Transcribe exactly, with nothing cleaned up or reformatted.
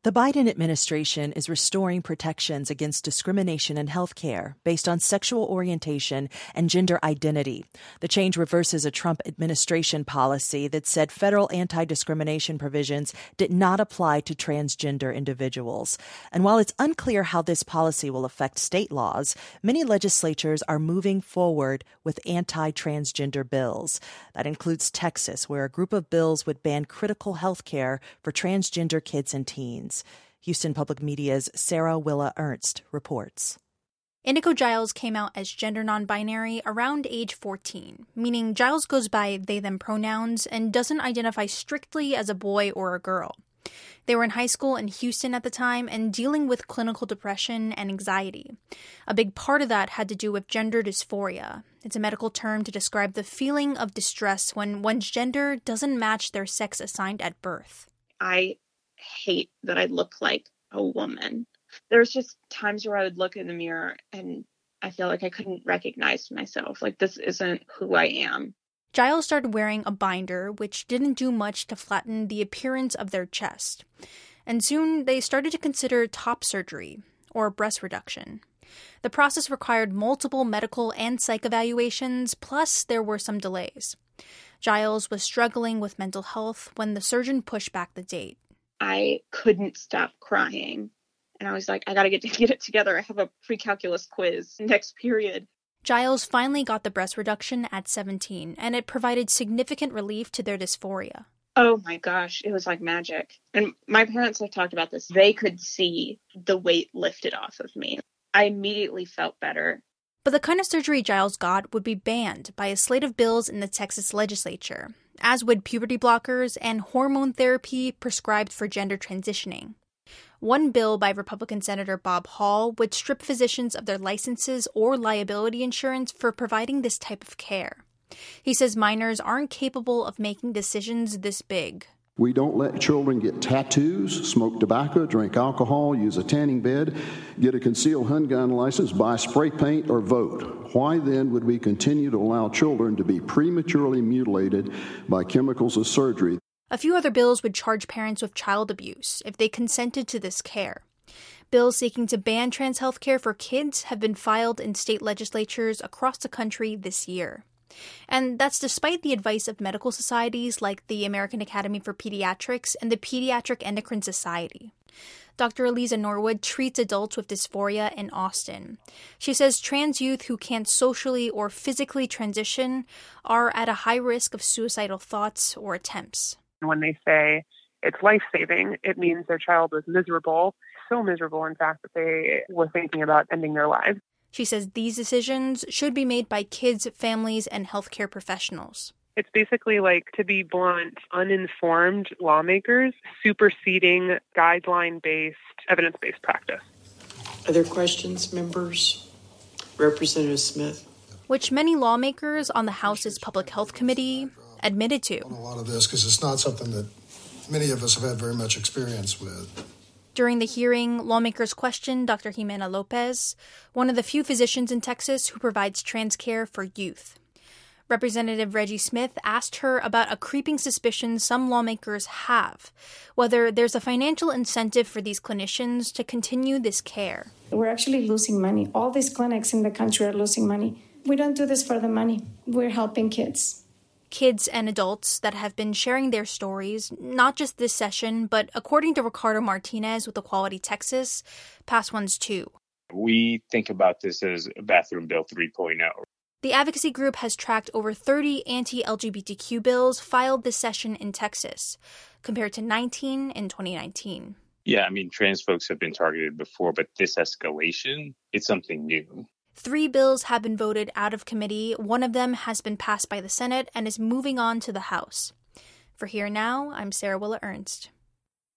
The Biden administration is restoring protections against discrimination in healthcare based on sexual orientation and gender identity. The change reverses a Trump administration policy that said federal anti-discrimination provisions did not apply to transgender individuals. And while it's unclear how this policy will affect state laws, many legislatures are moving forward with anti-transgender bills. That includes Texas, where a group of bills would ban critical health care for transgender kids and teens. Houston Public Media's Sarah Willa Ernst reports. Indigo Giles came out as gender non-binary around age fourteen, meaning Giles goes by they-them pronouns and doesn't identify strictly as a boy or a girl. They were in high school in Houston at the time and dealing with clinical depression and anxiety. A big part of that had to do with gender dysphoria. It's a medical term to describe the feeling of distress when one's gender doesn't match their sex assigned at birth. I hate that I look like a woman. There's just times where I would look in the mirror and I feel like I couldn't recognize myself. Like, this isn't who I am. Giles started wearing a binder, which didn't do much to flatten the appearance of their chest. And soon they started to consider top surgery, or breast reduction. The process required multiple medical and psych evaluations, plus there were some delays. Giles was struggling with mental health when the surgeon pushed back the date. I couldn't stop crying. And I was like, I gotta get to get it together. I have a pre-calculus quiz next period. Giles finally got the breast reduction at seventeen, and it provided significant relief to their dysphoria. Oh my gosh, it was like magic. And my parents have talked about this. They could see the weight lifted off of me. I immediately felt better. But the kind of surgery Giles got would be banned by a slate of bills in the Texas legislature, as would puberty blockers and hormone therapy prescribed for gender transitioning. One bill by Republican Senator Bob Hall would strip physicians of their licenses or liability insurance for providing this type of care. He says minors aren't capable of making decisions this big. We don't let children get tattoos, smoke tobacco, drink alcohol, use a tanning bed, get a concealed handgun license, buy spray paint, or vote. Why then would we continue to allow children to be prematurely mutilated by chemicals of surgery? A few other bills would charge parents with child abuse if they consented to this care. Bills seeking to ban trans health care for kids have been filed in state legislatures across the country this year. And that's despite the advice of medical societies like the American Academy for Pediatrics and the Pediatric Endocrine Society. Doctor Eliza Norwood treats adults with dysphoria in Austin. She says trans youth who can't socially or physically transition are at a high risk of suicidal thoughts or attempts. When they say it's life-saving, it means their child was miserable, so miserable, in fact, that they were thinking about ending their lives. She says these decisions should be made by kids, families, and healthcare professionals. It's basically, like, to be blunt, uninformed lawmakers superseding guideline-based, evidence-based practice. Are there questions, members? Representative Smith? Which many lawmakers on the House's Public Health Committee admitted to. A lot of this, because it's not something that many of us have had very much experience with. During the hearing, lawmakers questioned Doctor Jimena Lopez, one of the few physicians in Texas who provides trans care for youth. Representative Reggie Smith asked her about a creeping suspicion some lawmakers have, whether there's a financial incentive for these clinicians to continue this care. We're actually losing money. All these clinics in the country are losing money. We don't do this for the money. We're helping kids. Kids and adults that have been sharing their stories, not just this session, but according to Ricardo Martinez with Equality Texas, past ones too. We think about this as a bathroom bill three point oh. The advocacy group has tracked over thirty anti-L G B T Q bills filed this session in Texas, compared to nineteen in twenty nineteen. Yeah, I mean, trans folks have been targeted before, but this escalation, it's something new. Three bills have been voted out of committee. One of them has been passed by the Senate and is moving on to the House. For Here Now, I'm Sarah Willa Ernst.